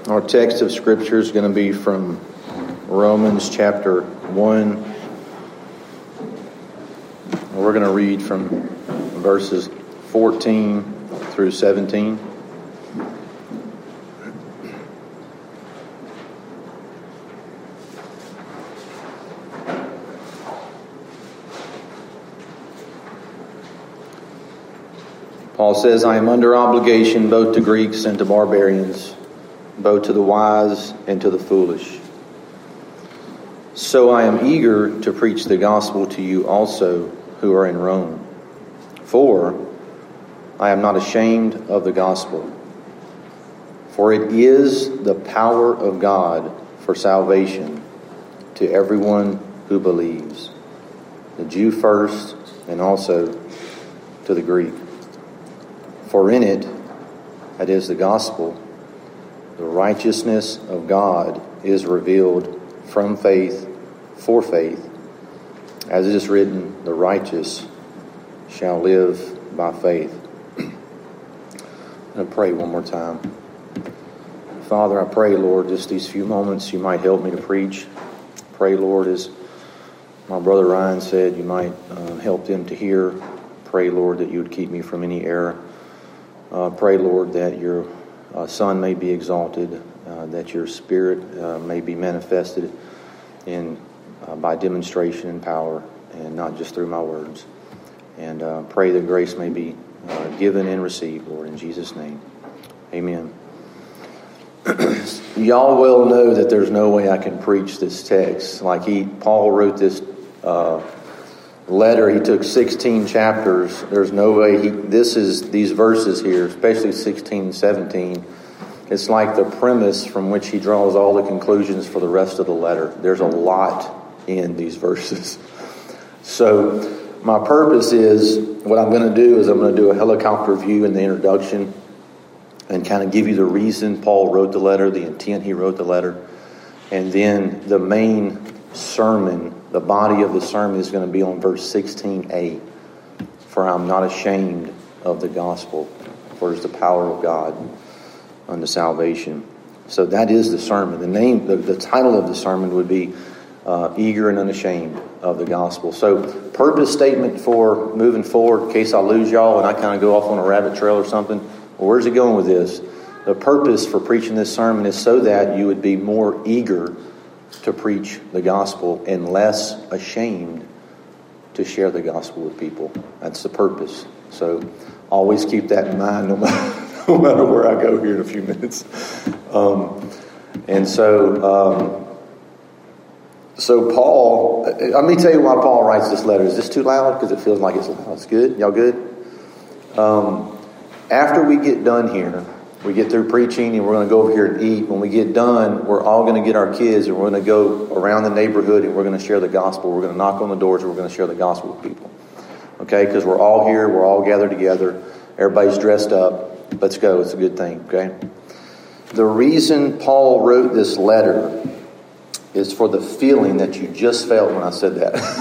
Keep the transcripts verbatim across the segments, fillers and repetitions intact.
Our text of Scripture is going to be from Romans chapter one. We're going to read from verses fourteen through seventeen. Paul says, I am under obligation both to Greeks and to barbarians, both to the wise and to the foolish. So I am eager to preach the gospel to you also who are in Rome. For I am not ashamed of the gospel, for it is the power of God for salvation to everyone who believes, the Jew first and also to the Greek. For in it, that is the gospel, the righteousness of God is revealed from faith for faith. As it is written, the righteous shall live by faith. I'm going to pray one more time. Father, I pray, Lord, just these few moments you might help me to preach. Pray, Lord, as my brother Ryan said, you might uh, help them to hear. Pray, Lord, that you would keep me from any error. Uh, pray, Lord, that your uh, Son may be exalted, uh, that your Spirit uh, may be manifested in uh, by demonstration and power, and not just through my words. And uh, pray that grace may be uh, given and received, Lord, in Jesus' name. Amen. Y'all well know that there's no way I can preach this text. Like he, Paul wrote this uh, letter. He took sixteen chapters. There's no way he, this is, these verses here, especially sixteen and seventeen, it's like the premise from which he draws all the conclusions for the rest of the letter. There's a lot in these verses. So my purpose is, what I'm going to do is I'm going to do a helicopter view in the introduction and kind of give you the reason Paul wrote the letter, the intent he wrote the letter, and then the main sermon, the body of the sermon is going to be on verse sixteen a. For I'm not ashamed of the gospel, for it's the power of God unto salvation. So that is the sermon. The name, the, the title of the sermon would be uh, Eager and Unashamed of the Gospel. So purpose statement for moving forward, in case I lose y'all and I kind of go off on a rabbit trail or something. Well, where's it going with this? The purpose for preaching this sermon is so that you would be more eager to preach the gospel and less ashamed to share the gospel with people. That's the purpose. So always keep that in mind no matter, no matter where I go here in a few minutes. Um, and so, um, so Paul, let me tell you why Paul writes this letter. Is this too loud? Because it feels like it's loud. It's good. Y'all good? Um, after we get done here, we get through preaching and we're going to go over here and eat. When we get done, we're all going to get our kids and we're going to go around the neighborhood and we're going to share the gospel. We're going to knock on the doors and we're going to share the gospel with people. Okay? Because we're all here. We're all gathered together. Everybody's dressed up. Let's go. It's a good thing. Okay? The reason Paul wrote this letter is for the feeling that you just felt when I said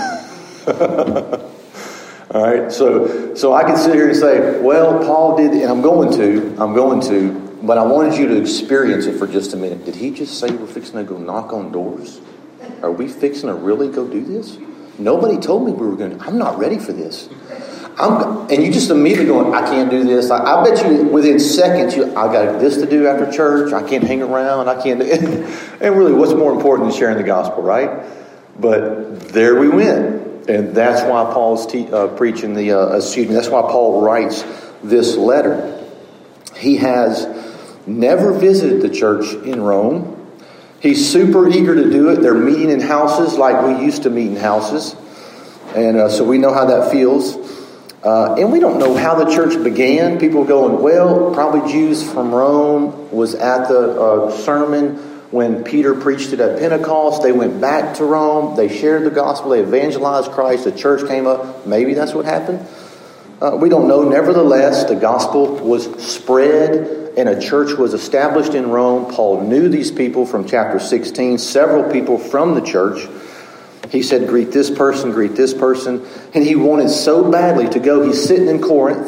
that. All right, so so I can sit here and say, well, Paul did, and I'm going to, I'm going to, but I wanted you to experience it for just a minute. Did he just say we're fixing to go knock on doors? Are we fixing to really go do this? Nobody told me we were going to. I'm not ready for this. I'm, and you just immediately going, I can't do this. I, I bet you within seconds, you, I got this to do after church. I can't hang around. I can't do it. And really, what's more important than sharing the gospel, right? But there we went. And that's why Paul's te- uh, preaching the, uh, excuse me, that's why Paul writes this letter. He has never visited the church in Rome. He's super eager to do it. They're meeting in houses like we used to meet in houses. And uh, so we know how that feels. Uh, and we don't know how the church began. People going, well, probably Jews from Rome was at the uh, sermon when Peter preached it at Pentecost. They went back to Rome. They shared the gospel. They evangelized Christ. The church came up. Maybe that's what happened. Uh, we don't know. Nevertheless, the gospel was spread and a church was established in Rome. Paul knew these people from chapter sixteen, several people from the church. He said, greet this person, greet this person. And he wanted so badly to go. He's sitting in Corinth.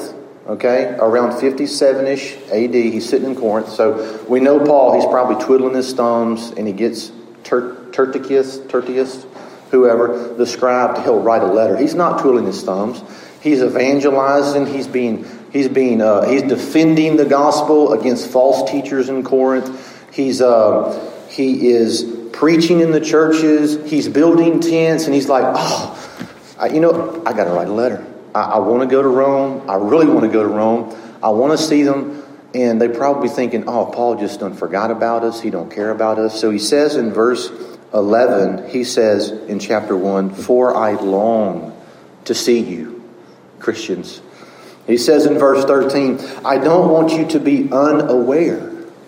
Okay, around fifty-seven-ish A D, he's sitting in Corinth. So we know Paul, he's probably twiddling his thumbs, and he gets Ter- Tertius, Tertius, whoever, the scribe, he'll write a letter. He's not twiddling his thumbs. He's evangelizing. He's being, he's being, uh, he's defending the gospel against false teachers in Corinth. He's, uh, he is preaching in the churches. He's building tents, and he's like, oh, I, you know, I got to write a letter. I, I want to go to Rome. I really want to go to Rome. I want to see them. And they probably thinking, oh, Paul just done forgot about us. He don't care about us. So he says in verse eleven, he says in chapter one, for I long to see you, Christians. He says in verse thirteen, I don't want you to be unaware,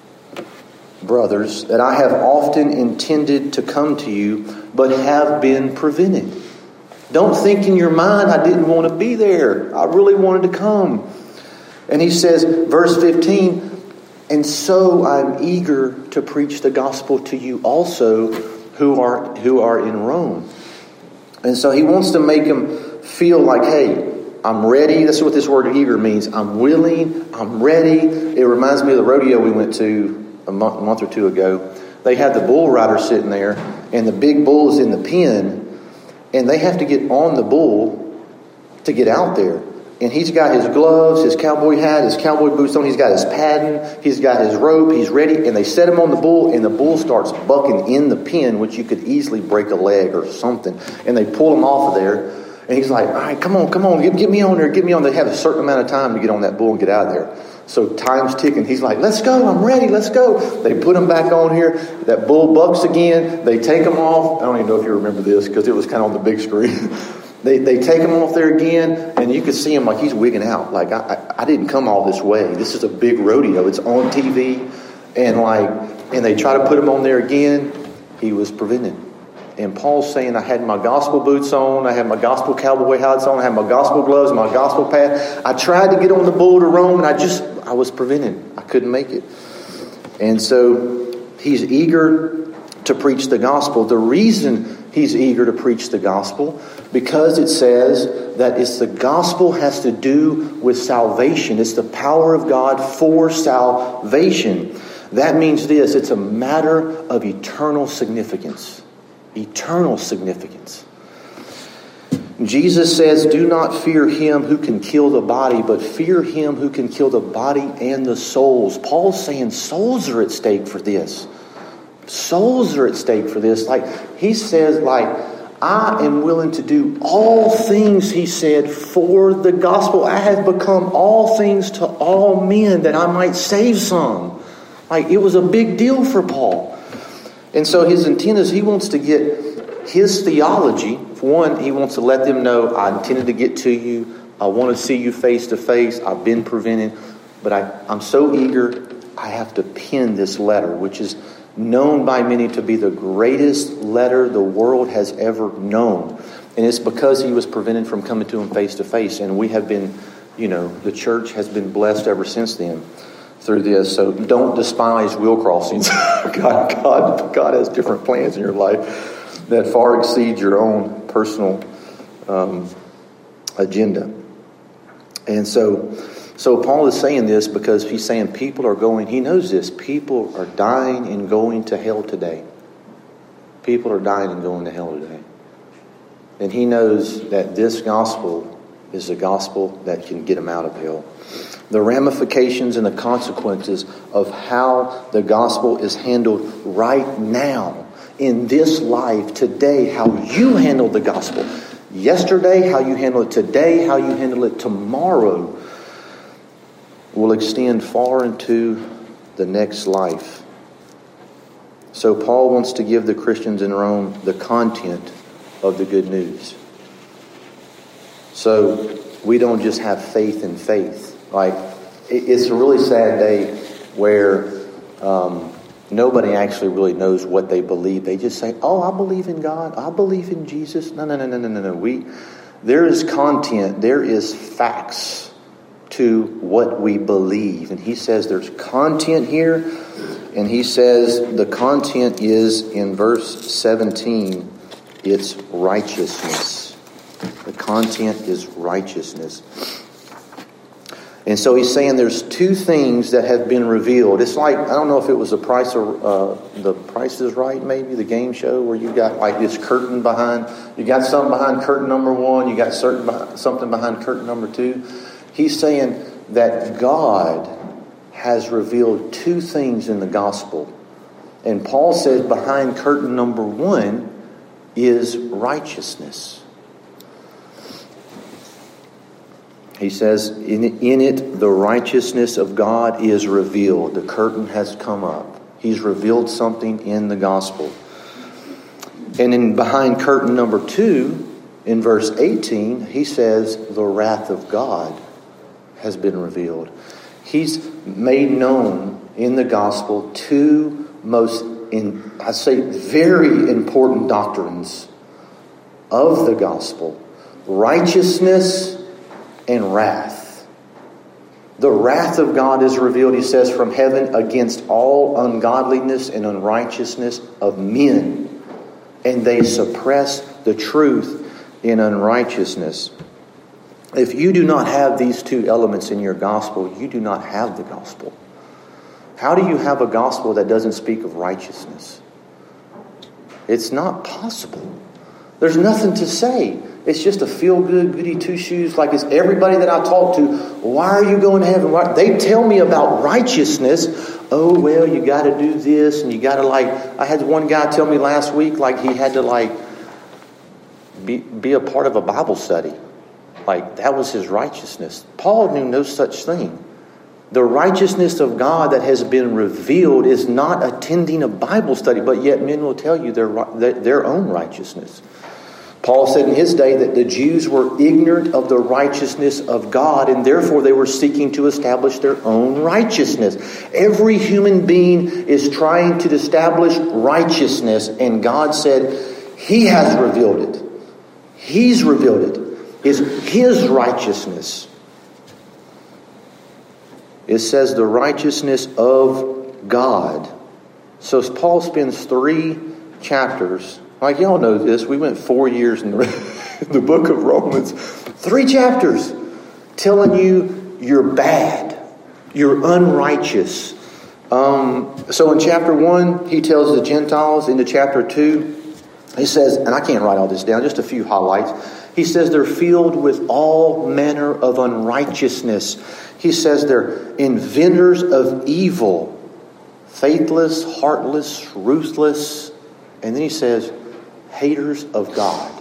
brothers, that I have often intended to come to you, but have been prevented. Don't think in your mind, I didn't want to be there. I really wanted to come. And he says, verse fifteen, and so I'm eager to preach the gospel to you also who are who are in Rome. And so he wants to make them feel like, hey, I'm ready. That's what this word eager means. I'm willing. I'm ready. It reminds me of the rodeo we went to a month, a month or two ago. They had the bull rider sitting there, and the big bull is in the pen, and they have to get on the bull to get out there. And he's got his gloves, his cowboy hat, his cowboy boots on. He's got his padding. He's got his rope. He's ready. And they set him on the bull, and the bull starts bucking in the pen, which you could easily break a leg or something. And they pull him off of there. And he's like, all right, come on, come on. Get, get me on there. Get me on. They have a certain amount of time to get on that bull and get out of there. So time's ticking. He's like, let's go. I'm ready. Let's go. They put him back on here. That bull bucks again. They take him off. I don't even know if you remember this because it was kind of on the big screen. They they take him off there again, and you can see him like he's wigging out. Like, I, I, I didn't come all this way. This is a big rodeo. It's on T V. And like, and they try to put him on there again. He was prevented. And Paul's saying, I had my gospel boots on. I had my gospel cowboy hats on. I had my gospel gloves, my gospel pad. I tried to get on the bull to Rome, and I just, I was prevented. I couldn't make it. And so he's eager to preach the gospel. The reason he's eager to preach the gospel, because it says that it's the gospel has to do with salvation. It's the power of God for salvation. That means this, it's a matter of eternal significance. Eternal significance. Jesus says, do not fear him who can kill the body, but fear him who can kill the body and the souls. Paul's saying souls are at stake for this. Souls are at stake for this. Like he says, like, I am willing to do all things, he said, for the gospel. I have become all things to all men that I might save some. Like it was a big deal for Paul. And so his intent is he wants to get his theology. For one, he wants to let them know, I intended to get to you. I want to see you face to face. I've been prevented. But I, I'm so eager, I have to pen this letter, which is known by many to be the greatest letter the world has ever known. And it's because he was prevented from coming to him face to face. And we have been, you know, the church has been blessed ever since then through this. So don't despise wheel crossings. God, God, God has different plans in your life that far exceed your own personal um, agenda. And so, so Paul is saying this because he's saying people are going, he knows this, people are dying and going to hell today. People are dying and going to hell today. And he knows that this gospel is the gospel that can get them out of hell. The ramifications and the consequences of how the gospel is handled right now, in this life, today, how you handle the gospel. Yesterday, how you handle it today, how you handle it tomorrow, will extend far into the next life. So Paul wants to give the Christians in Rome the content of the good news. So we don't just have faith in faith. Like, it's a really sad day where um, nobody actually really knows what they believe. They just say, oh, I believe in God. I believe in Jesus. No, no, no, no, no, no, no. We, there is content. There is facts to what we believe. And he says there's content here. And he says the content is in verse seventeen. It's righteousness. The content is righteousness. And so he's saying there's two things that have been revealed. It's like, I don't know if it was the price of, uh, the Price is Right, maybe, the game show, where you got like this curtain behind, you got something behind curtain number one, you got certain something behind curtain number two. He's saying that God has revealed two things in the gospel. And Paul says behind curtain number one is righteousness. He says, in, in it, the righteousness of God is revealed. The curtain has come up. He's revealed something in the gospel. And in behind curtain number two, in verse eighteen, he says, the wrath of God has been revealed. He's made known in the gospel two most, in, I say, very important doctrines of the gospel. Righteousness and wrath. The wrath of God is revealed, he says, from heaven against all ungodliness and unrighteousness of men. And they suppress the truth in unrighteousness. If you do not have these two elements in your gospel, you do not have the gospel. How do you have a gospel that doesn't speak of righteousness? It's not possible. There's nothing to say. It's just a feel-good, goody two-shoes. Like, it's everybody that I talk to, why are you going to heaven? Why? They tell me about righteousness. Oh, well, you got to do this, and you got to, like, I had one guy tell me last week, like, he had to, like, be, be a part of a Bible study. Like, that was his righteousness. Paul knew no such thing. The righteousness of God that has been revealed is not attending a Bible study, but yet men will tell you their, their own righteousness. Paul said in his day that the Jews were ignorant of the righteousness of God, and therefore they were seeking to establish their own righteousness. Every human being is trying to establish righteousness, and God said He has revealed it. He's revealed it. It's His righteousness. It says the righteousness of God. So Paul spends three chapters. Like, y'all know this. We went four years in the, the book of Romans. Three chapters telling you you're bad. You're unrighteous. Um, so in chapter one, he tells the Gentiles. Into chapter two, he says, and I can't write all this down, just a few highlights. He says they're filled with all manner of unrighteousness. He says they're inventors of evil, faithless, heartless, ruthless. And then he says, haters of God.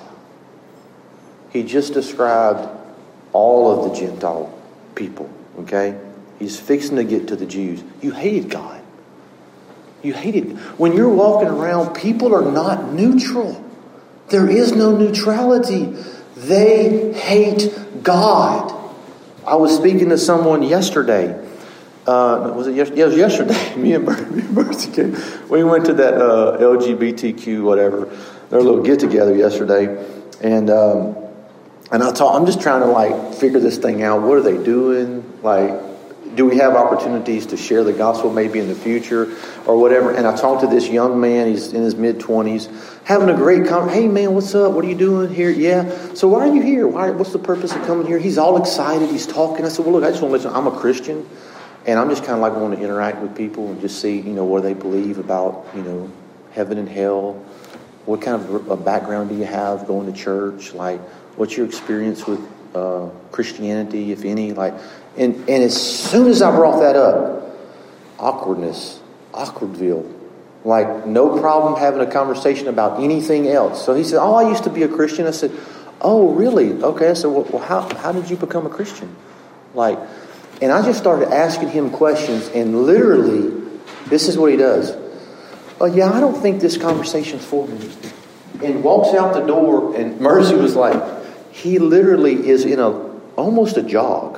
He just described all of the Gentile people, okay? He's fixing to get to the Jews. You hated God. You hated. When you're walking around, people are not neutral. There is no neutrality. They hate God. I was speaking to someone yesterday. Uh, was it yesterday? Yeah, it was yesterday. Me and Mercy came. We went to that uh, L G B T Q whatever. Their little get together yesterday, and um, and I talk. I'm just trying to like figure this thing out. What are they doing? Like, do we have opportunities to share the gospel maybe in the future or whatever? And I talked to this young man. He's in his mid twenties, having a great conversation. Hey man, what's up? What are you doing here? Yeah. So why are you here? Why? What's the purpose of coming here? He's all excited. He's talking. I said, well, look, I just want to listen. I'm a Christian. And I'm just kind of like wanting to interact with people and just see, you know, what they believe about, you know, heaven and hell. What kind of a background do you have going to church? Like, what's your experience with uh, Christianity, if any? Like, and, and as soon as I brought that up, awkwardness, awkwardville. Like, no problem having a conversation about anything else. So he said, oh, I used to be a Christian. I said, oh, really? Okay. I said, well, well how, how did you become a Christian? Like... And I just started asking him questions, and literally, this is what he does. Oh, yeah, I don't think this conversation's for me. And walks out the door, and Mercy was like, he literally is in a almost a jog,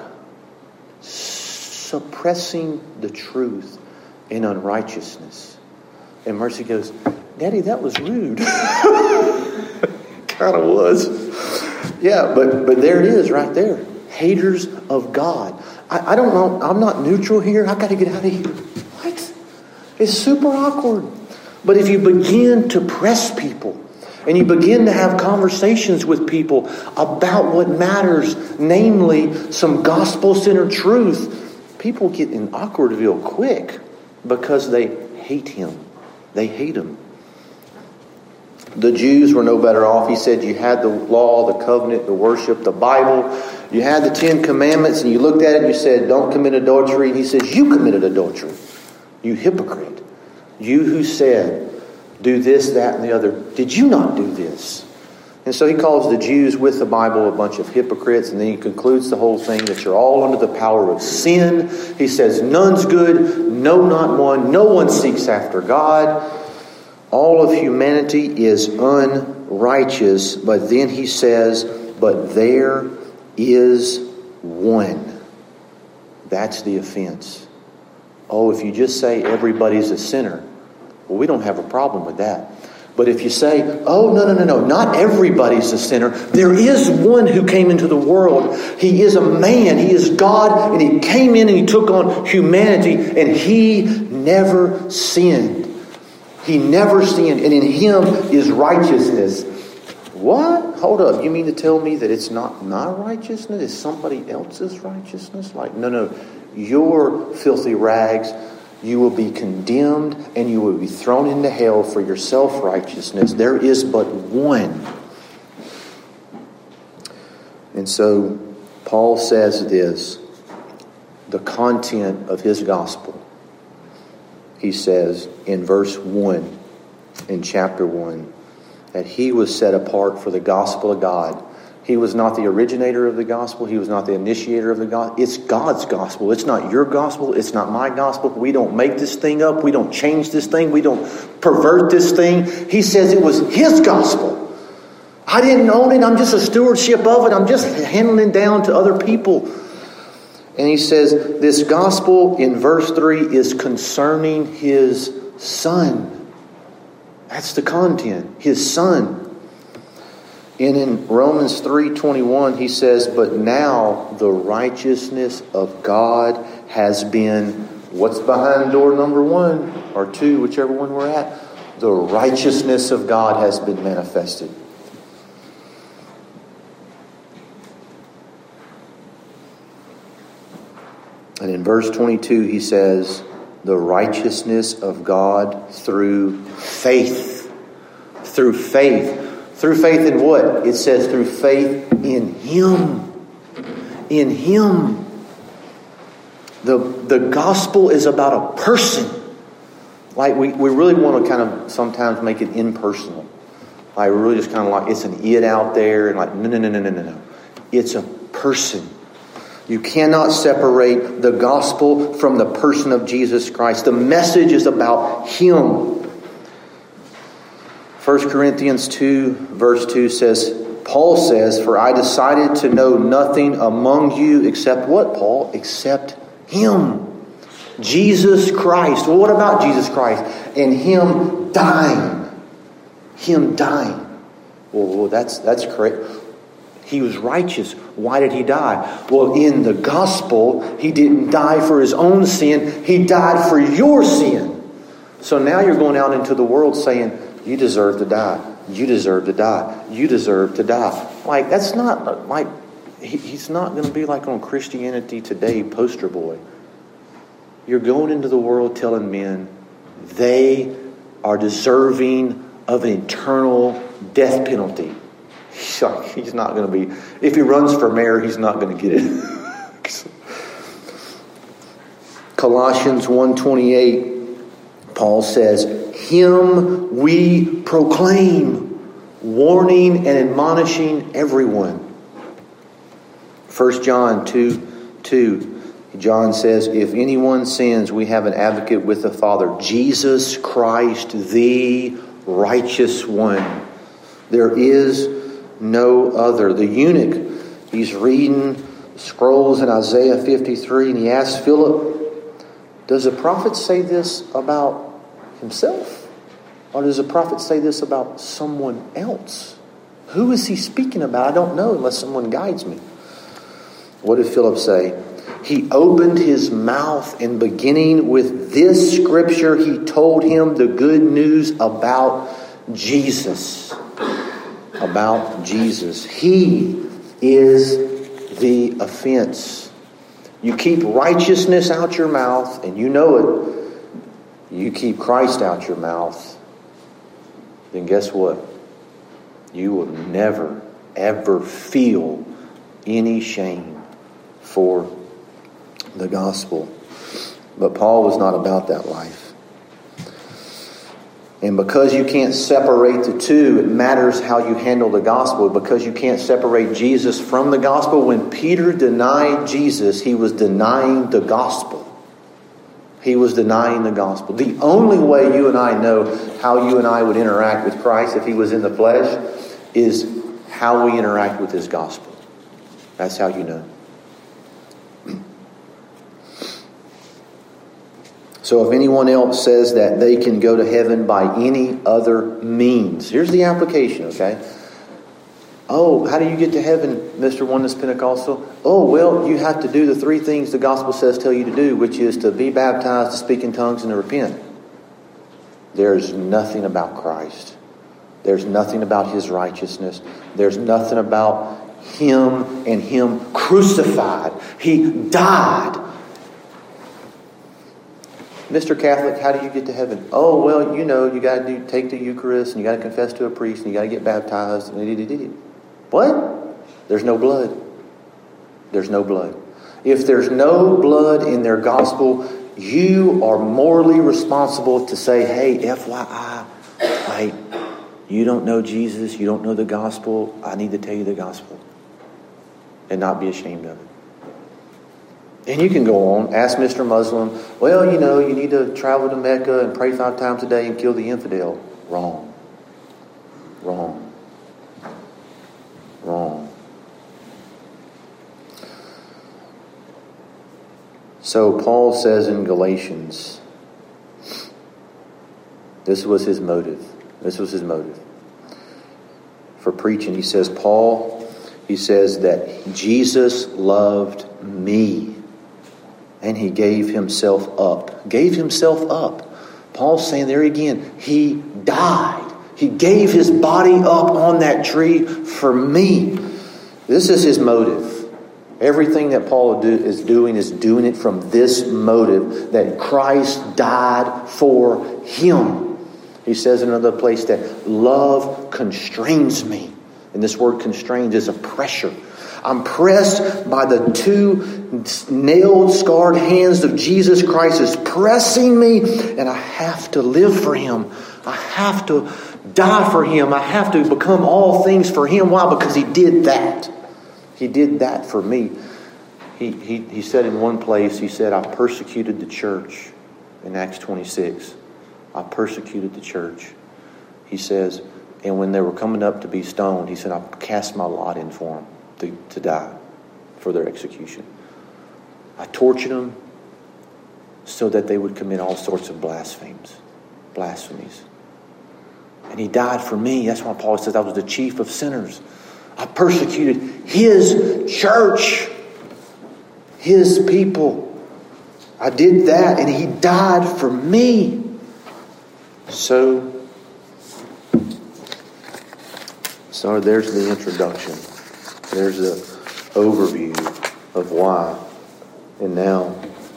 suppressing the truth in unrighteousness. And Mercy goes, Daddy, that was rude. Kind of was. Yeah, but but there it is right there. Haters of God. I, I don't know. I'm not neutral here. I got to get out of here. What? It's super awkward. But if you begin to press people And you begin to have conversations with people about what matters, namely some gospel-centered truth. People get in awkward real quick because they hate him. They hate him. The Jews were no better off. He said you had the law, the covenant, the worship, the Bible. You had the Ten Commandments, and you looked at it and you said, don't commit adultery. And he says, you committed adultery. You hypocrite. You who said, do this, that, and the other. Did you not do this? And so he calls the Jews with the Bible a bunch of hypocrites, and then he concludes the whole thing that you're all under the power of sin. He says, none's good, no, not one. No one seeks after God. All of humanity is unrighteous. But then he says, but there is one. That's the offense. Oh, if you just say everybody's a sinner, well, we don't have a problem with that. But if you say, oh, no, no, no, no, not everybody's a sinner. There is one who came into the world. He is a man. He is God. And he came in and he took on humanity. And he never sinned. He never sinned. And in him is righteousness. What? Hold up. You mean to tell me that it's not my righteousness? It's somebody else's righteousness? Like, no, no. Your filthy rags, you will be condemned and you will be thrown into hell for your self-righteousness. There is but one. And so Paul says this, the content of his gospel. He says in verse one, in chapter one, that he was set apart for the gospel of God. He was not the originator of the gospel. He was not the initiator of the gospel. It's God's gospel. It's not your gospel. It's not my gospel. We don't make this thing up. We don't change this thing. We don't pervert this thing. He says it was his gospel. I didn't own it. I'm just a stewardship of it. I'm just handing it down to other people. And he says this gospel in verse three is concerning his son. That's the content. His son. And in Romans three twenty-one, he says, but now the righteousness of God has been, what's behind door number one or two, whichever one we're at? The righteousness of God has been manifested. And in verse twenty-two, he says, the righteousness of God through faith. Through faith. Through faith in what? It says through faith in Him. In Him. The, the gospel is about a person. Like we, we really want to kind of sometimes make it impersonal. Like we're really just kind of like it's an it out there and like no no no no no no no. It's a person. You cannot separate the gospel from the person of Jesus Christ. The message is about Him. First Corinthians two verse two says, Paul says, for I decided to know nothing among you except what, Paul? Except Him. Jesus Christ. Well, what about Jesus Christ? And Him dying. Him dying. Well, that's, that's correct. He was righteous. Why did He die? Well, in the gospel, He didn't die for His own sin. He died for your sin. So now you're going out into the world saying, you deserve to die. You deserve to die. You deserve to die. Like, that's not, like, he, he's not going to be like on Christianity Today poster boy. You're going into the world telling men they are deserving of an eternal death penalty. He's not going to be, if he runs for mayor, he's not going to get it. Colossians one twenty-eight, Paul says, Him we proclaim, warning and admonishing everyone. First John two two, John says, if anyone sins, we have an advocate with the Father, Jesus Christ, the righteous one. There is no other. The eunuch, he's reading scrolls in Isaiah fifty-three, and he asks Philip, does the prophet say this about himself? Or does the prophet say this about someone else? Who is he speaking about? I don't know unless someone guides me. What did Philip say? He opened his mouth, and beginning with this scripture, he told him the good news about Jesus. about Jesus. He is the offense. You keep righteousness out your mouth, and you know it. You keep Christ out your mouth, then guess what? You will never, ever feel any shame for the gospel. But Paul was not about that life. And because you can't separate the two, it matters how you handle the gospel. Because you can't separate Jesus from the gospel. When Peter denied Jesus, he was denying the gospel. He was denying the gospel. The only way you and I know how you and I would interact with Christ if he was in the flesh is how we interact with his gospel. That's how you know. So if anyone else says that they can go to heaven by any other means. Here's the application, okay? Oh, how do you get to heaven, Mister Oneness Pentecostal? Oh, well, you have to do the three things the gospel says tell you to do, which is to be baptized, to speak in tongues, and to repent. There's nothing about Christ. There's nothing about his righteousness. There's nothing about him and him crucified. He died. Mister Catholic, how do you get to heaven? Oh, well, you know, you got to do take the Eucharist, and you got to confess to a priest, and you got to get baptized. What? There's no blood. There's no blood. If there's no blood in their gospel, you are morally responsible to say, hey, F Y I, like, you don't know Jesus, you don't know the gospel, I need to tell you the gospel. And not be ashamed of it. And you can go on, ask Mister Muslim, well, you know, you need to travel to Mecca and pray five times a day and kill the infidel. Wrong. Wrong. Wrong. So Paul says in Galatians, this was his motive. This was his motive for preaching. He says, Paul, he says that Jesus loved me. And he gave himself up. Gave himself up. Paul's saying there again, he died. He gave his body up on that tree for me. This is his motive. Everything that Paul is doing is doing it from this motive, that Christ died for him. He says in another place that love constrains me. And this word constrains is a pressure. I'm pressed by the two nailed, scarred hands of Jesus Christ is pressing me, and I have to live for him. I have to die for him. I have to become all things for him. Why? Because he did that. He did that for me. He, he, he said in one place, he said, I persecuted the church in Acts twenty-six. I persecuted the church. He says, and when they were coming up to be stoned, he said, I cast my lot in for them. To, to die for their execution. I tortured them so that they would commit all sorts of blasphemies. Blasphemies. And he died for me. That's why Paul says I was the chief of sinners. I persecuted his church. His people. I did that and he died for me. So, so there's the introduction. There's the overview of why. And now,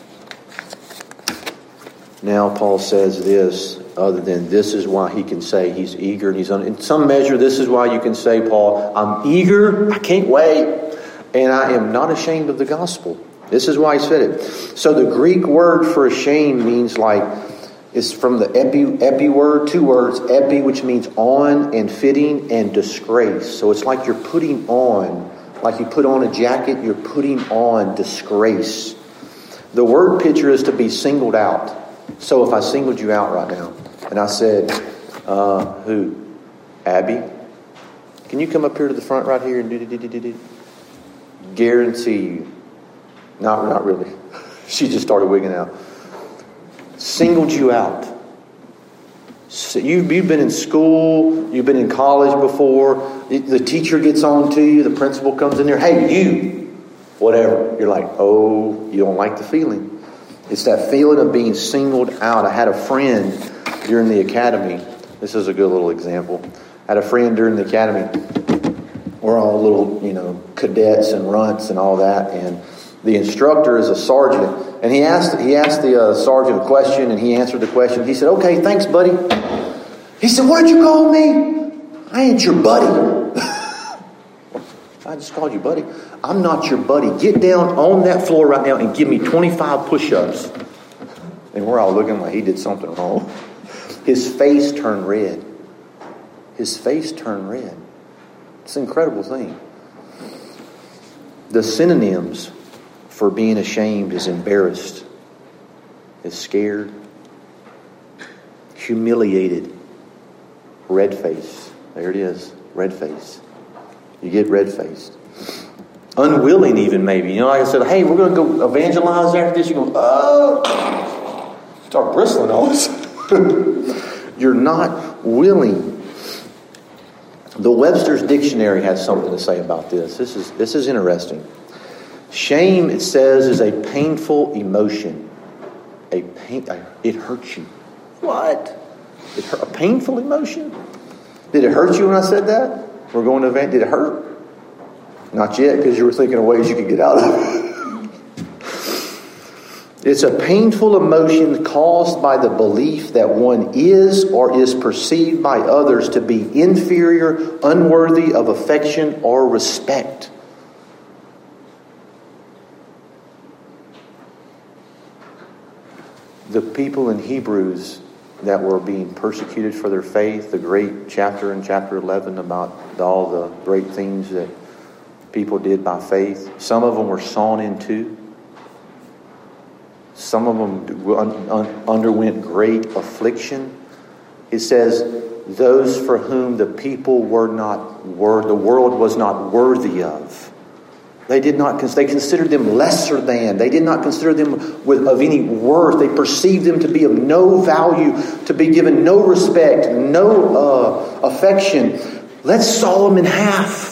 now Paul says this, other than this is why he can say he's eager. And he's on, in some measure, this is why you can say, Paul, I'm eager, I can't wait, and I am not ashamed of the gospel. This is why he said it. So the Greek word for ashamed means like, it's from the epi, epi word, two words, epi, which means on, and fitting, and disgrace. So it's like you're putting on, like you put on a jacket, you're putting on disgrace. The word picture is to be singled out. So if I singled you out right now, and I said, uh, who? Abby? Can you come up here to the front right here and do do do do do? Guarantee you. Not, not really. She just started wigging out. Singled you out. So you, you've been in school, you've been in college before, the teacher gets on to you, the principal comes in there, hey, you, whatever. You're like, oh, you don't like the feeling. It's that feeling of being singled out. I had a friend during the academy, this is a good little example, had a friend during the academy. We're all little, you know, cadets and runts and all that. And the instructor is a sergeant. And he asked he asked the uh, sergeant a question, and he answered the question. He said, "Okay, thanks, buddy." He said, "What did you call me?" "I ain't your buddy." "I just called you buddy." "I'm not your buddy. Get down on that floor right now and give me twenty-five push-ups." And we're all looking like he did something wrong. His face turned red. His face turned red. It's an incredible thing. The synonyms for being ashamed is embarrassed, is scared, humiliated, red face. There it is, red face. You get red faced. Unwilling even maybe. You know, like I said, hey, we're going to go evangelize after this. You go, oh, start bristling on us. You're not willing. The Webster's Dictionary has something to say about this. This is this is interesting. Shame, it says, is a painful emotion. A pain. It hurts you. What? It hurt, a painful emotion? Did it hurt you when I said that? We're going to event. Did it hurt? Not yet, because you were thinking of ways you could get out of it. It's a painful emotion caused by the belief that one is or is perceived by others to be inferior, unworthy of affection or respect. The people in Hebrews that were being persecuted for their faith, the great chapter in chapter eleven about all the great things that people did by faith, some of them were sawn in two. Some of them un- un- underwent great affliction. It says, those for whom the people were not, were, the world was not worthy of. They did not, they considered them lesser than. They did not consider them with, of any worth. They perceived them to be of no value, to be given no respect, no uh, affection. Let's saw them in half.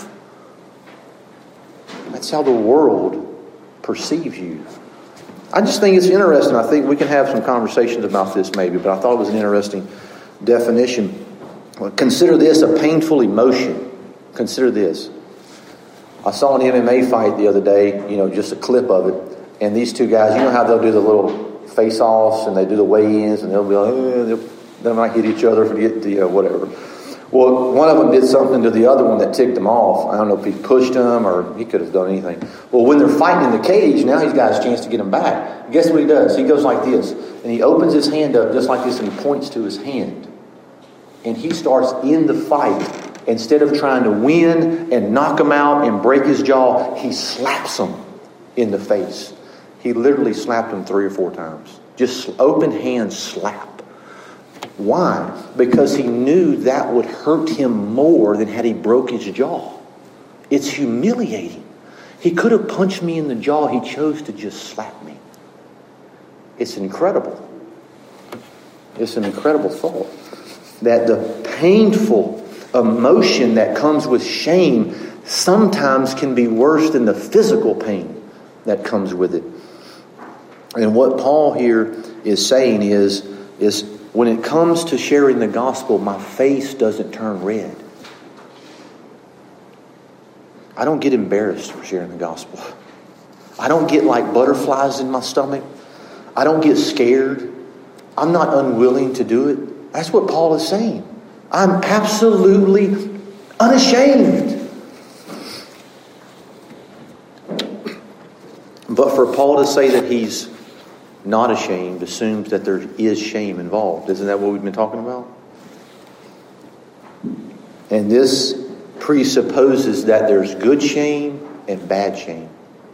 That's how the world perceives you. I just think it's interesting. I think we can have some conversations about this maybe, but I thought it was an interesting definition. Consider this a painful emotion. Consider this. I saw an M M A fight the other day, you know, just a clip of it. And these two guys, you know how they'll do the little face-offs and they do the weigh-ins and they'll be like, eh, they'll, they might hit each other for the, the uh, whatever. Well, one of them did something to the other one that ticked him off. I don't know if he pushed him or he could have done anything. Well, when they're fighting in the cage, now he's got his chance to get him back. Guess what he does? He goes like this. And he opens his hand up just like this and he points to his hand. And he starts in the fight. Instead of trying to win and knock him out and break his jaw, he slaps him in the face. He literally slapped him three or four times. Just open hand slap. Why? Because he knew that would hurt him more than had he broke his jaw. It's humiliating. He could have punched me in the jaw. He chose to just slap me. It's incredible. It's an incredible thought. That the painful emotion that comes with shame sometimes can be worse than the physical pain that comes with it. And what Paul here is saying is, is when it comes to sharing the gospel, my face doesn't turn red. I don't get embarrassed for sharing the gospel. I don't get like butterflies in my stomach. I don't get scared. I'm not unwilling to do it. That's what Paul is saying. I'm absolutely unashamed. But for Paul to say that he's not ashamed assumes that there is shame involved. Isn't that what we've been talking about? And this presupposes that there's good shame and bad shame.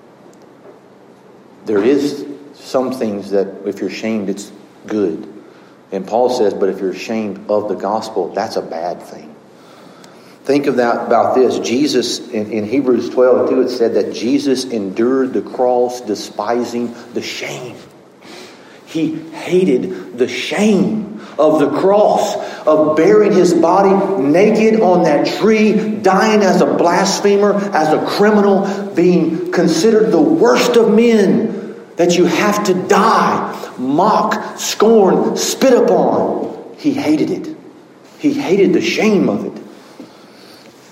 There is some things that if you're shamed, it's good. And Paul says, but if you're ashamed of the gospel, that's a bad thing. Think of that about this. Jesus, in, in Hebrews twelve two, it said that Jesus endured the cross, despising the shame. He hated the shame of the cross, of bearing his body naked on that tree, dying as a blasphemer, as a criminal, being considered the worst of men, that you have to die, mock, scorn, spit upon. He hated it. He hated the shame of it.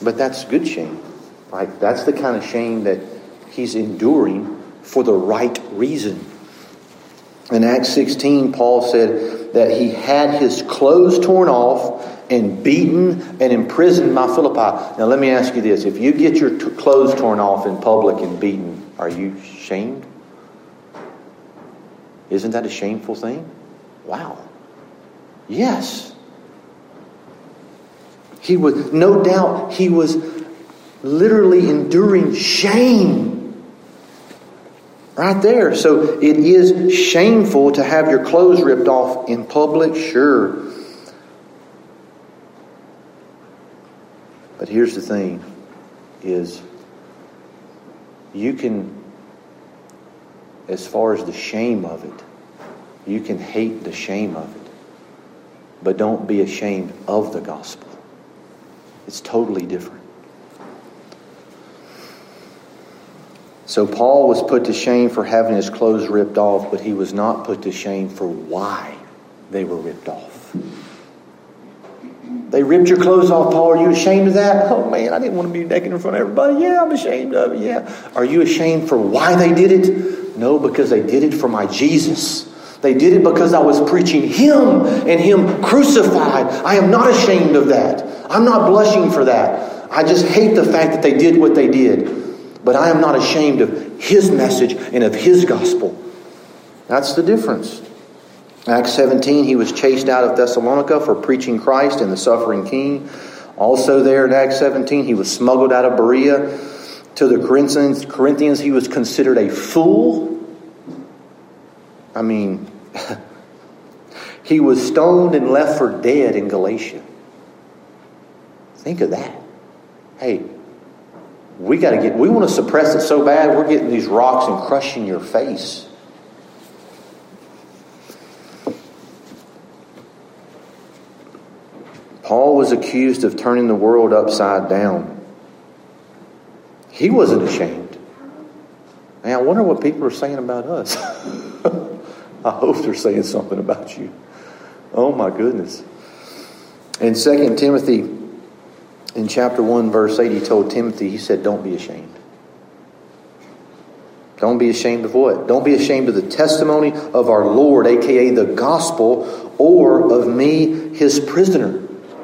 But that's good shame. Like, that's the kind of shame that he's enduring for the right reason. In Acts sixteen, Paul said that he had his clothes torn off and beaten and imprisoned by Philippi. Now let me ask you this. If you get your t- clothes torn off in public and beaten, are you shamed? Isn't that a shameful thing? Wow. Yes. He was, no doubt, he was literally enduring shame. Right there. So it is shameful to have your clothes ripped off in public, sure. But here's the thing, is you can, as far as the shame of it, you can hate the shame of it, but don't be ashamed of the gospel. It's totally different. So Paul was put to shame for having his clothes ripped off, but he was not put to shame for why they were ripped off. They ripped your clothes off, Paul. Are you ashamed of that? Oh man, I didn't want to be naked in front of everybody. Yeah, I'm ashamed of it. Yeah. Are you ashamed for why they did it? No, because they did it for my Jesus. They did it because I was preaching Him and Him crucified. I am not ashamed of that. I'm not blushing for that. I just hate the fact that they did what they did. But I am not ashamed of His message and of His gospel. That's the difference. Acts seventeen, he was chased out of Thessalonica for preaching Christ and the suffering King. Also there in Acts seventeen, he was smuggled out of Berea to the Corinthians. Corinthians, he was considered a fool. I mean, he was stoned and left for dead in Galatia. Think of that. Hey, we got to get, we want to suppress it so bad, we're getting these rocks and crushing your face. Paul was accused of turning the world upside down. He wasn't ashamed. Man, I wonder what people are saying about us. I hope they're saying something about you. Oh my goodness. In Second Timothy, in chapter one, verse eight, he told Timothy, he said, don't be ashamed. Don't be ashamed of what? Don't be ashamed of the testimony of our Lord, aka the gospel, or of me, His prisoner.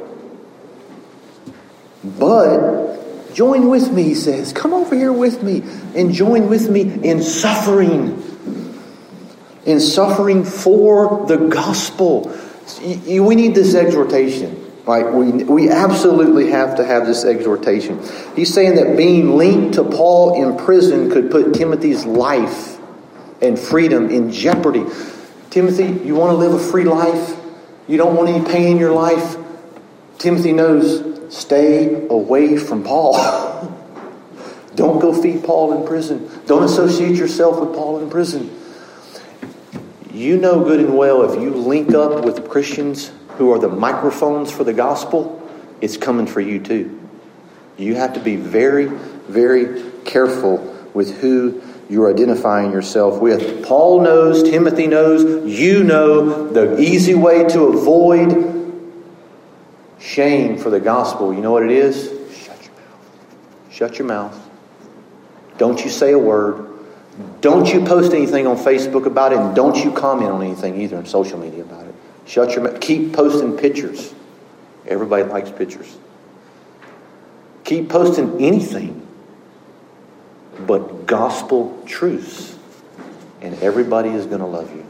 But join with me, he says. Come over here with me and join with me in suffering. In suffering for the gospel. We need this exhortation. Like we, we absolutely have to have this exhortation. He's saying that being linked to Paul in prison could put Timothy's life and freedom in jeopardy. Timothy, you want to live a free life? You don't want any pain in your life? Timothy knows, stay away from Paul. Don't go feed Paul in prison. Don't associate yourself with Paul in prison. You know good and well if you link up with Christians who are the microphones for the gospel, it's coming for you too. You have to be very, very careful with who you're identifying yourself with. Paul knows, Timothy knows, you know the easy way to avoid shame for the gospel. You know what it is? Shut your mouth. Shut your mouth. Don't you say a word. Don't you post anything on Facebook about it, and don't you comment on anything either on social media about it. Shut your mouth. Keep posting pictures. Everybody likes pictures. Keep posting anything but gospel truths, and everybody is going to love you.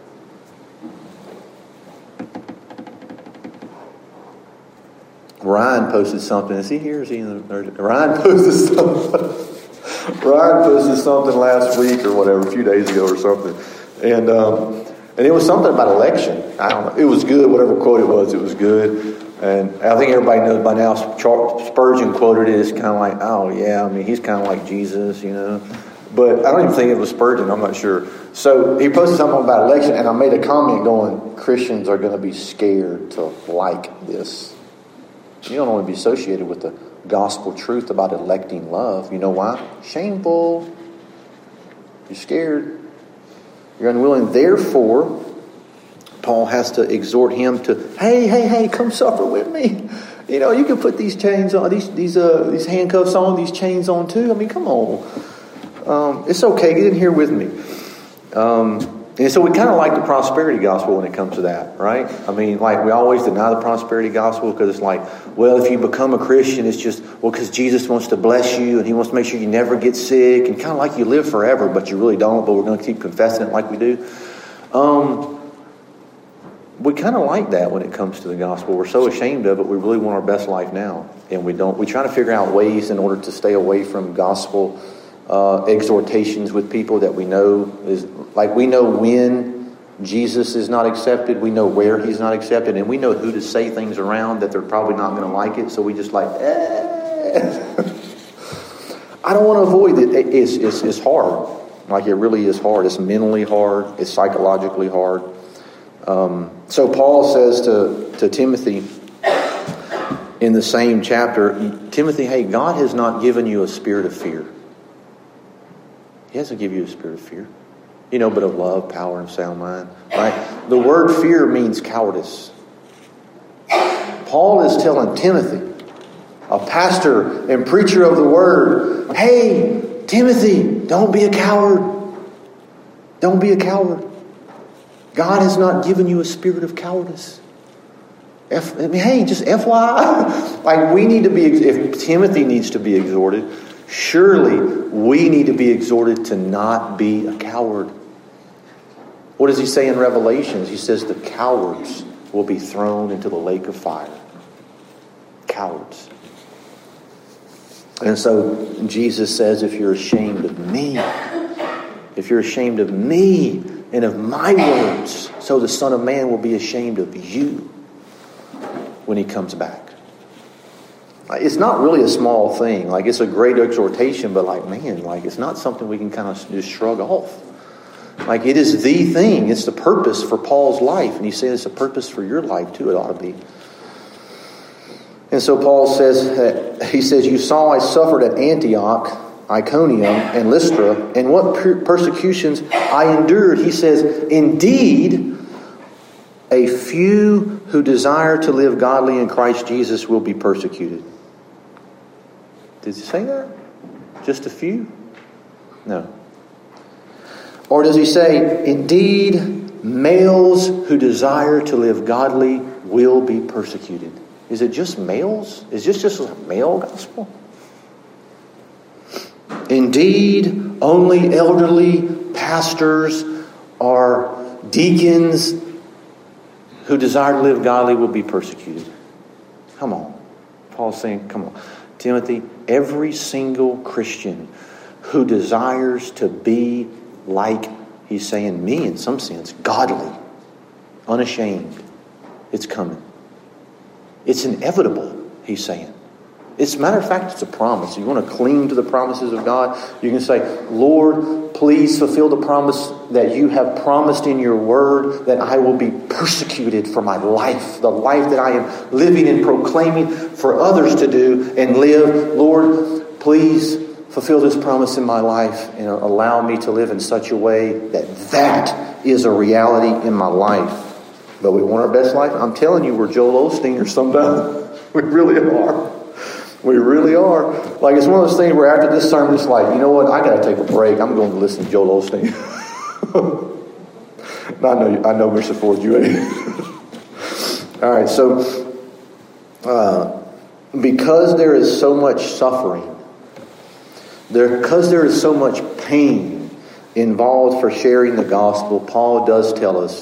Ryan posted something. Is he here? Is he in the, Ryan posted something. Ryan posted something last week or whatever, a few days ago or something, and um, and it was something about election. I don't know. It was good. Whatever quote it was, it was good. And I think everybody knows by now. Spurgeon quoted it. It's kind of like, oh yeah, I mean he's kind of like Jesus, you know. But I don't even think it was Spurgeon. I'm not sure. So he posted something about election, and I made a comment going, Christians are going to be scared to like this. You don't want to be associated with the gospel truth about electing love. You know why? Shameful. You're scared. You're unwilling. Therefore, Paul has to exhort him to, hey, hey, hey, come suffer with me. You know, you can put these chains on, these these uh, these handcuffs on, these chains on too. I mean, come on. Um, it's okay. Get in here with me. Um, and so we kind of like the prosperity gospel when it comes to that, right? I mean, like we always deny the prosperity gospel because it's like, well, if you become a Christian, it's just, well, because Jesus wants to bless you and he wants to make sure you never get sick and kind of like you live forever, but you really don't, but we're going to keep confessing it like we do. Um, we kind of like that when it comes to the gospel. We're so ashamed of it. We really want our best life now. And we don't, we try to figure out ways in order to stay away from gospel uh, exhortations with people that we know is, like we know when Jesus is not accepted, we know where he's not accepted, and we know who to say things around that they're probably not going to like it. So we just like, eh. I don't want to avoid it. It's, it's, it's hard. Like it really is hard. It's mentally hard. It's psychologically hard. Um, so Paul says to, to Timothy in the same chapter, Timothy, hey, God has not given you a spirit of fear. He hasn't given you a spirit of fear. You know, but of love, power, and sound mind. Right? The word fear means cowardice. Paul is telling Timothy, a pastor and preacher of the word, hey, Timothy, don't be a coward. Don't be a coward. God has not given you a spirit of cowardice. F, I mean, hey, just F Y I. Like we need to be, if Timothy needs to be exhorted, surely we need to be exhorted to not be a coward. What does he say in Revelations? He says the cowards will be thrown into the lake of fire. Cowards. And so Jesus says, if you're ashamed of me, if you're ashamed of me and of my words, so the Son of Man will be ashamed of you when he comes back. It's not really a small thing. Like it's a great exhortation, but like, man, like it's not something we can kind of just shrug off. Like it is the thing. It's the purpose for Paul's life. And he says it's a purpose for your life too. It ought to be. And so Paul says, uh, he says, you saw I suffered at Antioch, Iconium, and Lystra, and what per- persecutions I endured. He says, indeed, a few who desire to live godly in Christ Jesus will be persecuted. Did he say that? Just a few? No. Or does he say, indeed, males who desire to live godly will be persecuted? Is it just males? Is this just a male gospel? Indeed, only elderly pastors or deacons who desire to live godly will be persecuted. Come on. Paul's saying, come on. Timothy, every single Christian who desires to be like, he's saying, me in some sense, godly, unashamed, it's coming. It's inevitable, he's saying. It's a matter of fact, it's a promise. You want to cling to the promises of God, you can say, Lord, please fulfill the promise that you have promised in your word that I will be persecuted for my life, the life that I am living and proclaiming for others to do and live. Lord, please fulfill this promise in my life and allow me to live in such a way that that is a reality in my life. But we want our best life. I'm telling you, we're Joel Osteen or somebody. We really are. We really are. Like, it's one of those things where after this sermon, it's like, you know what? I got to take a break. I'm going to listen to Joel Osteen. I know, I know, Mister Ford, you ain't. All right, so uh, because there is so much suffering, there, because there is so much pain involved for sharing the gospel, Paul does tell us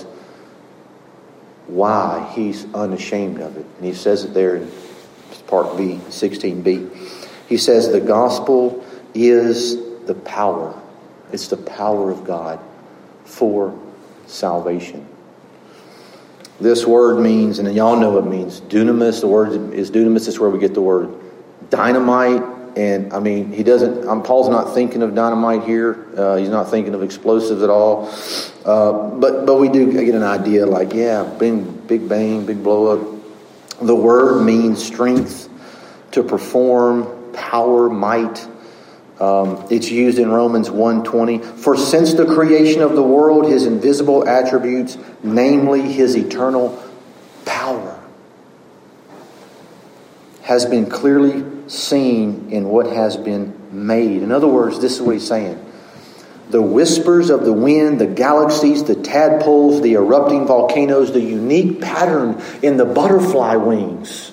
why he's unashamed of it. And he says it there in part B, sixteen b. He says the gospel is the power. It's the power of God for salvation. This word means, and y'all know what it means, dunamis. The word is dunamis. It's where we get the word dynamite. And I mean, he doesn't, um, Paul's not thinking of dynamite here. Uh, he's not thinking of explosives at all. Uh, but but we do get an idea like, yeah, big, big bang, big blow up. The word means strength to perform, power, might. Um, it's used in Romans one twenty. For since the creation of the world, his invisible attributes, namely his eternal power. has been clearly seen in what has been made. In other words, this is what he's saying. The whispers of the wind, the galaxies, the tadpoles, the erupting volcanoes, the unique pattern in the butterfly wings,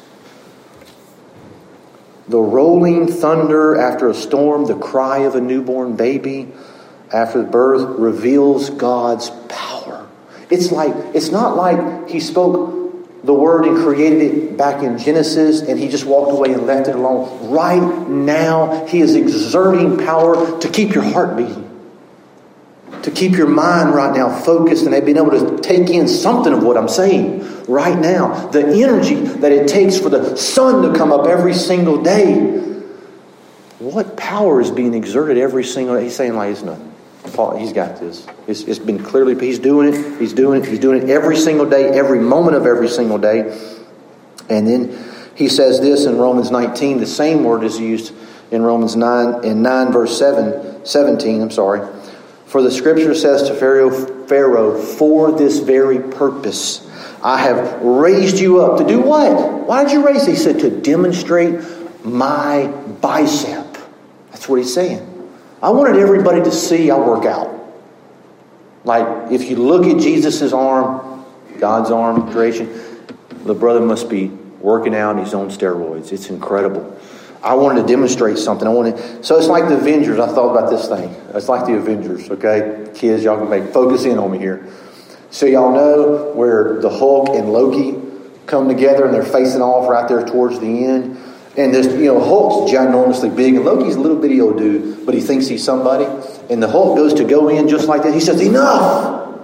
the rolling thunder after a storm, the cry of a newborn baby after birth reveals God's power. It's like, it's not like he spoke the word and created it back in Genesis and he just walked away and left it alone. Right now, he is exerting power to keep your heart beating, to keep your mind right now focused and being able to take in something of what I'm saying right now. The energy that it takes for the sun to come up every single day. What power is being exerted every single day? He's saying like it's nothing. Paul, he's got this. It's, it's been clearly, he's doing it, he's doing it, he's doing it every single day, every moment of every single day. And then he says this in Romans nineteen, the same word is used in Romans nine, in nine verse seven, seventeen, I'm sorry. For the scripture says to Pharaoh, Pharaoh, for this very purpose, I have raised you up to do what? Why did you raise? He said to demonstrate my bicep. That's what he's saying. I wanted everybody to see I work out. Like, if you look at Jesus' arm, God's arm, creation, the brother must be working out and he's on steroids. It's incredible. I wanted to demonstrate something. I wanted, so it's like the Avengers. I thought about this thing. It's like the Avengers, okay? Kids, y'all can make focus in on me here. So y'all know where the Hulk and Loki come together and they're facing off right there towards the end. And this, you know, Hulk's ginormously big, and Loki's a little bitty old dude, but he thinks he's somebody. And the Hulk goes to go in just like that. He says, enough!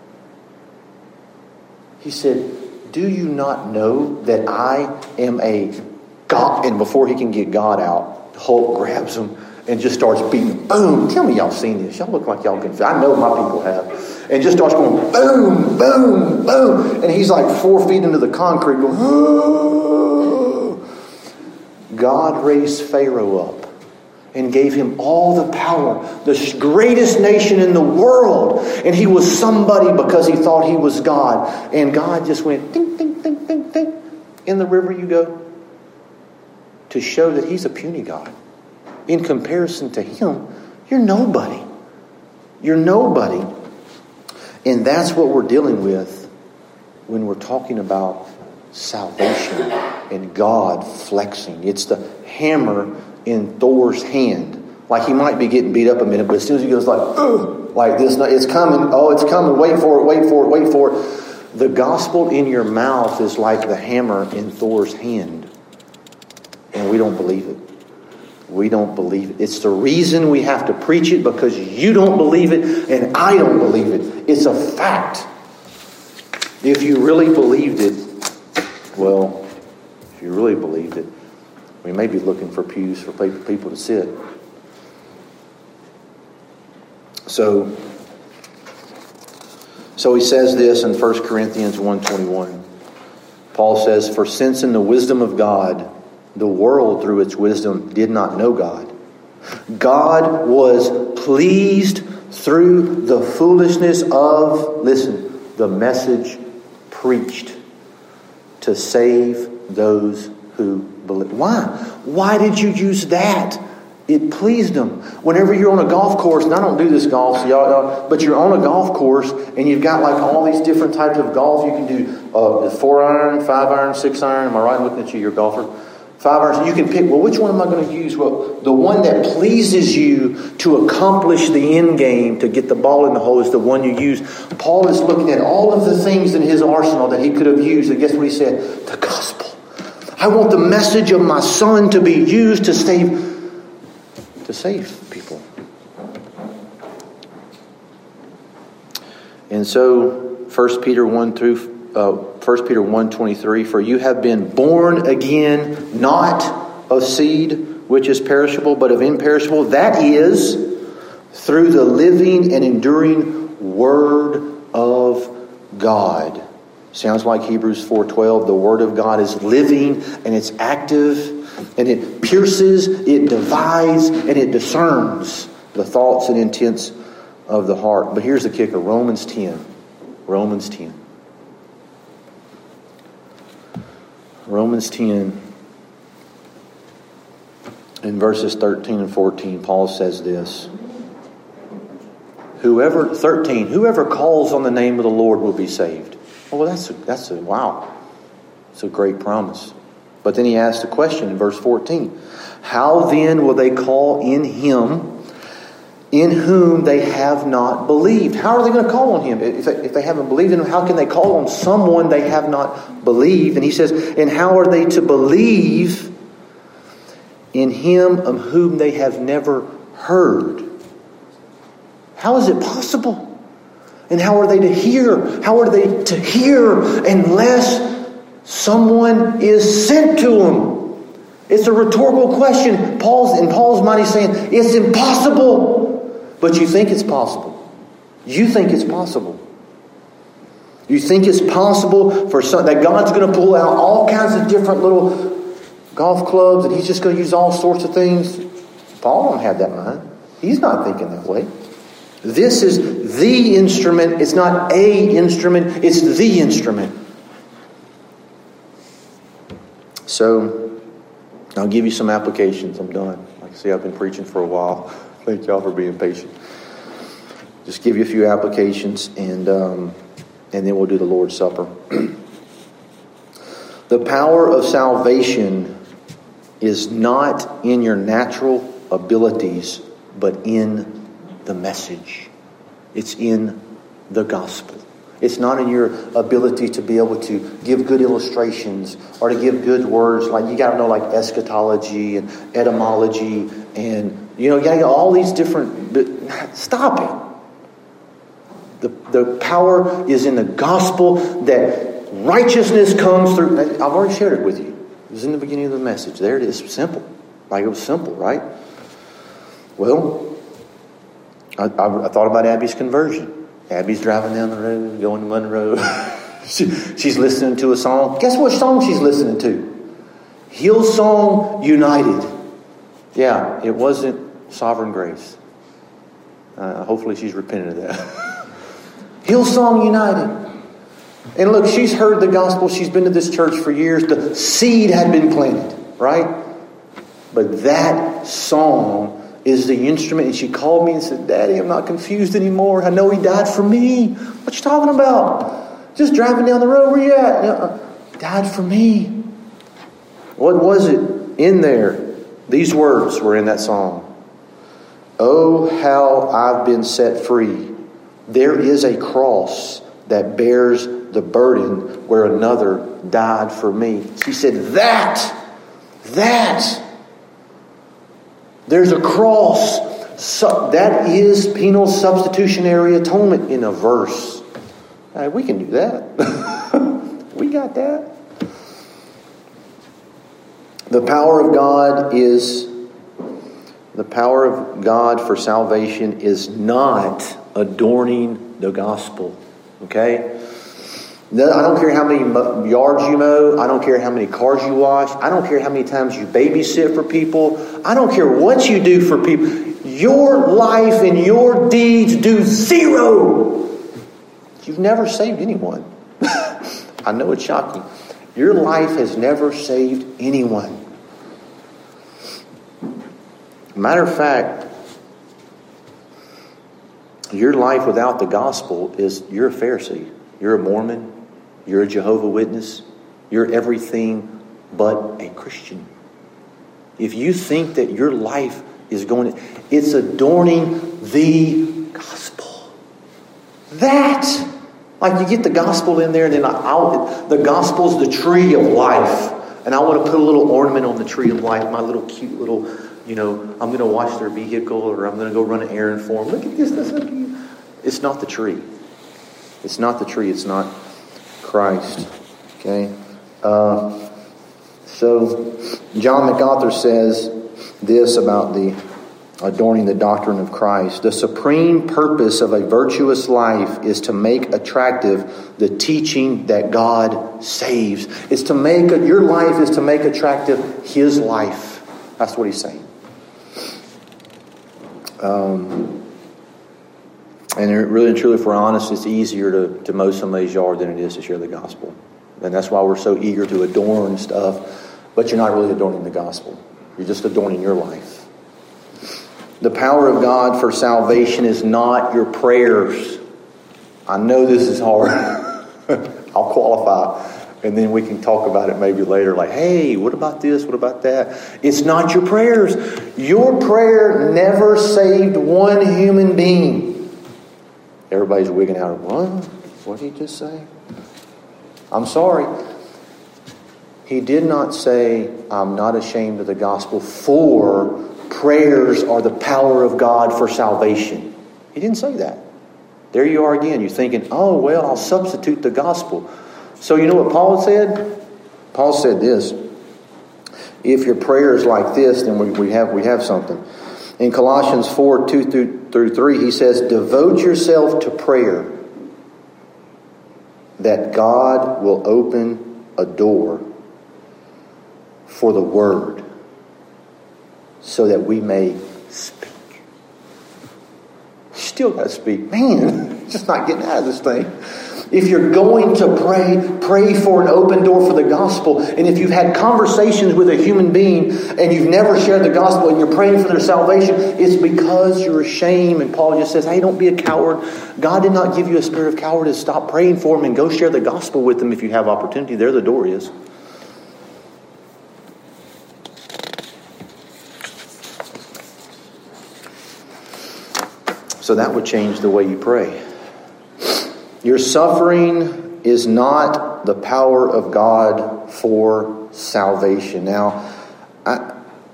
He said, do you not know that I am a God? And before he can get God out, Hulk grabs him and just starts beating him. Boom! Tell me y'all seen this. Y'all look like y'all can. I know my people have. And just starts going boom, boom, boom. And he's like four feet into the concrete going, oh. God raised Pharaoh up and gave him all the power, the greatest nation in the world. And he was somebody because he thought he was God. And God just went, ding, ding, ding, ding, ding. In the river you go. To show that he's a puny God. In comparison to him, you're nobody. You're nobody. And that's what we're dealing with when we're talking about salvation and God flexing. It's the hammer in Thor's hand. Like he might be getting beat up a minute, but as soon as he goes like, ugh, like this, it's coming. Oh, it's coming. Wait for it. Wait for it. Wait for it. The gospel in your mouth is like the hammer in Thor's hand. And we don't believe it. We don't believe it. It's the reason we have to preach it, because you don't believe it and I don't believe it. It's a fact. If you really believed it, well, if you really believed it, we may be looking for pews for people to sit. So, so he says this in First Corinthians one twenty-one. Paul says, for since in the wisdom of God, the world through its wisdom did not know God, God was pleased through the foolishness of, listen, the message preached to save those who believe. Why? Why did you use that? It pleased them. Whenever you're on a golf course, and I don't do this golf, so y'all, y'all, but you're on a golf course and you've got like all these different types of golf. You can do uh, four iron, five iron, six iron. Am I right looking at you? You're a golfer. Five irons. You can pick, well, which one am I going to use? Well, the one that pleases you to accomplish the end game, to get the ball in the hole, is the one you use. Paul is looking at all of the things in his arsenal that he could have used. And guess what he said? The gospel. I want the message of my son to be used to save, to save people. And so, First Peter one through Uh, First Peter one twenty-three, for you have been born again, not of seed which is perishable, but of imperishable. That is, through the living and enduring Word of God. Sounds like Hebrews four twelve. The Word of God is living and it's active and it pierces, it divides, and it discerns the thoughts and intents of the heart. But here's the kicker, Romans ten. Romans ten. Romans ten, in verses thirteen and fourteen, Paul says this. Whoever, thirteen, whoever calls on the name of the Lord will be saved. Oh, well, that's a, that's a, wow. It's a great promise. But then he asks the question in verse fourteen. How then will they call in him in whom they have not believed? How are they going to call on him? If they, if they haven't believed in him, how can they call on someone they have not believed? And he says, and how are they to believe in him of whom they have never heard? How is it possible? And how are they to hear? How are they to hear unless someone is sent to them? It's a rhetorical question. Paul's in Paul's mind, he's saying it's impossible, but you think it's possible. You think it's possible. You think it's possible for some, that God's going to pull out all kinds of different little golf clubs, and He's just going to use all sorts of things. Paul don't have that mind. He's not thinking that way. This is the instrument. It's not a instrument. It's the instrument. So, I'll give you some applications. I'm done. Like I say, I've been preaching for a while. Thank y'all for being patient. Just give you a few applications, and um, and then we'll do the Lord's Supper. The power of salvation is not in your natural abilities, but in the message. It's in the gospel. It's not in your ability to be able to give good illustrations or to give good words. Like you got to know like eschatology and etymology and, you know, you got to get all these different... But stop it. The, the power is in the gospel that righteousness comes through. I've already shared it with you. It was in the beginning of the message. There it is. Simple. Like it was simple, right? Well, I, I, I thought about Abby's conversion. Abby's driving down the road, going to Monroe. she, she's listening to a song. Guess what song she's listening to? Hillsong United. Yeah, it wasn't Sovereign Grace. Uh, hopefully she's repented of that. Hillsong United. And look, she's heard the gospel. She's been to this church for years. The seed had been planted, right? But that song is the instrument. And she called me and said, Daddy, I'm not confused anymore. I know He died for me. What you talking about? Just driving down the road. Where you at? Uh, died for me. What was it in there? These words were in that song. Oh, how I've been set free. There is a cross that bears the burden where another died for me. She said, that, that. There's a cross. So that is penal substitutionary atonement in a verse. Hey, we can do that. We got that. The power of God is the power of God for salvation is not adorning the gospel. Okay? I don't care how many yards you mow. I don't care how many cars you wash. I don't care how many times you babysit for people. I don't care what you do for people. Your life and your deeds do zero. You've never saved anyone. I know it's shocking. Your life has never saved anyone. Matter of fact, your life without the gospel is you're a Pharisee. You're a Mormon. You're a Jehovah's Witness. You're everything but a Christian. If you think that your life is going to... It's adorning the gospel. That! Like you get the gospel in there and then I'll, the gospel's the tree of life. And I want to put a little ornament on the tree of life. My little cute little, you know, I'm going to wash their vehicle or I'm going to go run an errand for them. Look at this. Look at you. It's not the tree. It's not the tree. It's not Christ. Okay? Uh, so, John MacArthur says this about the adorning the doctrine of Christ. The supreme purpose of a virtuous life is to make attractive the teaching that God saves. It's to make, a, your life is to make attractive His life. That's what he's saying. Um... And really and truly, if we're honest, it's easier to, to mow somebody's yard than it is to share the gospel. And that's why we're so eager to adorn stuff, but you're not really adorning the gospel. You're just adorning your life. The power of God for salvation is not your prayers. I know this is hard. I'll qualify. And then we can talk about it maybe later. Like, hey, what about this? What about that? It's not your prayers. Your prayer never saved one human being. Everybody's wigging out. What? What did he just say? I'm sorry. He did not say, I'm not ashamed of the gospel, for prayers are the power of God for salvation. He didn't say that. There you are again. You're thinking, oh, well, I'll substitute the gospel. So you know what Paul said? Paul said this. If your prayer is like this, then we, we have we have something. In Colossians four, two through, through three, he says, devote yourself to prayer that God will open a door for the word so that we may speak. Still got to speak. Man, just not getting out of this thing. If you're going to pray, pray for an open door for the gospel. And if you've had conversations with a human being and you've never shared the gospel and you're praying for their salvation, it's because you're ashamed. And Paul just says, hey, don't be a coward. God did not give you a spirit of cowardice. Stop praying for them and go share the gospel with them if you have opportunity. There the door is. So that would change the way you pray. Your suffering is not the power of God for salvation. Now, I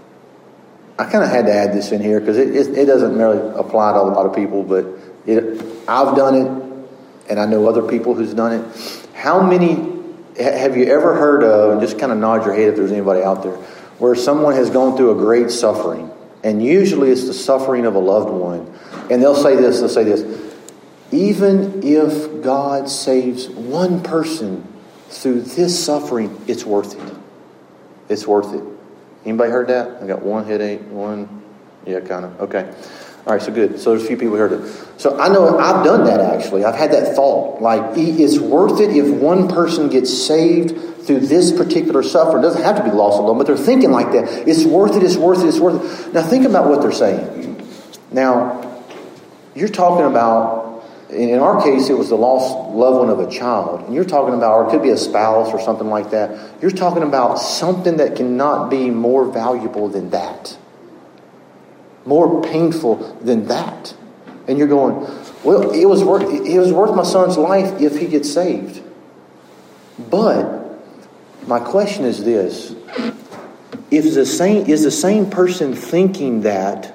I kind of had to add this in here because it, it, it doesn't really apply to a lot of people, but it, I've done it, and I know other people who's done it. How many have you ever heard of, and just kind of nod your head if there's anybody out there, where someone has gone through a great suffering, and usually it's the suffering of a loved one, and they'll say this, they'll say this, even if God saves one person through this suffering, it's worth it. It's worth it. Anybody heard that? I got one headache, one, yeah, kind of. Okay. All right, so good. So there's a few people who heard it. So I know I've done that actually. I've had that thought. Like, it's worth it if one person gets saved through this particular suffering. It doesn't have to be lost alone, but they're thinking like that. It's worth it, it's worth it, it's worth it. Now think about what they're saying. Now, you're talking about, in our case, it was the lost loved one of a child. And you're talking about, or it could be a spouse or something like that. You're talking about something that cannot be more valuable than that. More painful than that. And you're going, well, it was worth, it was worth my son's life if he gets saved. But my question is this. If the same, is the same person thinking that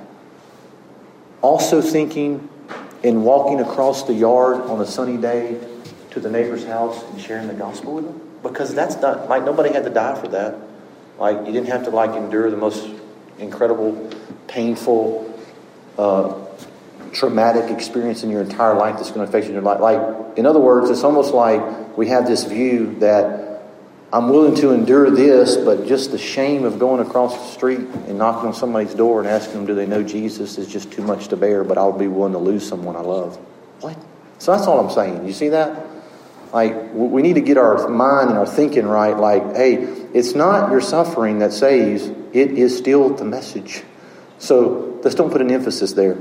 also thinking and walking across the yard on a sunny day to the neighbor's house and sharing the gospel with them? Because that's not, like, nobody had to die for that. Like, you didn't have to, like, endure the most incredible, painful, uh, traumatic experience in your entire life that's going to affect you in your life. Like, in other words, it's almost like we have this view that I'm willing to endure this, but just the shame of going across the street and knocking on somebody's door and asking them, do they know Jesus, is just too much to bear, but I'll be willing to lose someone I love. What? So that's all I'm saying. You see that? Like, we need to get our mind and our thinking right. Like, hey, it's not your suffering that saves. It is still the message. So let's don't put an emphasis there.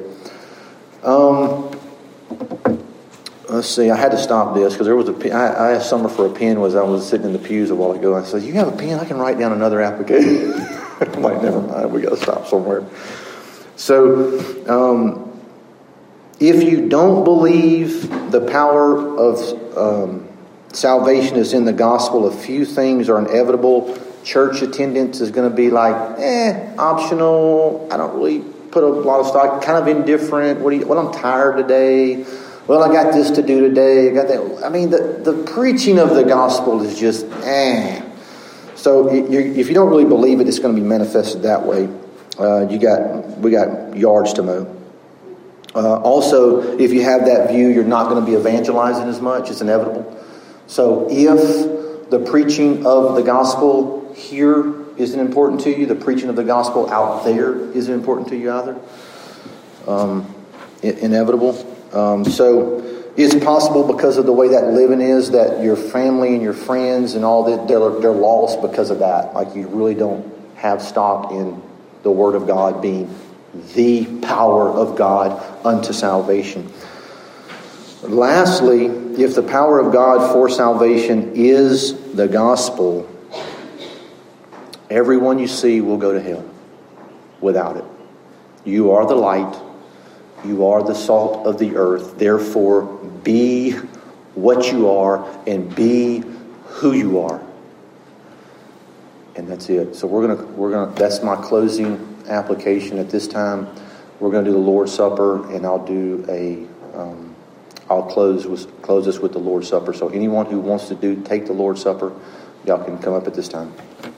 Um... Let's see, I had to stop this because there was a pen. I, I asked Summer for a pen as I was sitting in the pews a while ago. I said, you have a pen? I can write down another application. I'm like, never mind, we got to stop somewhere. So, um, if you don't believe the power of um, salvation is in the gospel, a few things are inevitable. Church attendance is going to be like, eh, optional. I don't really put a lot of stock, kind of indifferent. What do you, well, I'm tired today. Well, I got this to do today. I got that. I mean, the, the preaching of the gospel is just, eh. So if you don't really believe it, it's going to be manifested that way. Uh, you got, we got yards to mow. Uh, also, if you have that view, you're not going to be evangelizing as much. It's inevitable. So if the preaching of the gospel here isn't important to you, the preaching of the gospel out there isn't important to you either. Um, inevitable. Um, so it's possible because of the way that living is that your family and your friends and all that, they're, they're lost because of that. Like, you really don't have stock in the Word of God being the power of God unto salvation. Lastly, if the power of God for salvation is the gospel, everyone you see will go to hell without it. You are the light. You are the salt of the earth. Therefore, be what you are and be who you are. And that's it. So we're gonna we're gonna that's my closing application at this time. We're gonna do the Lord's Supper, and I'll do a um, I'll close with close us with the Lord's Supper. So anyone who wants to do take the Lord's Supper, y'all can come up at this time.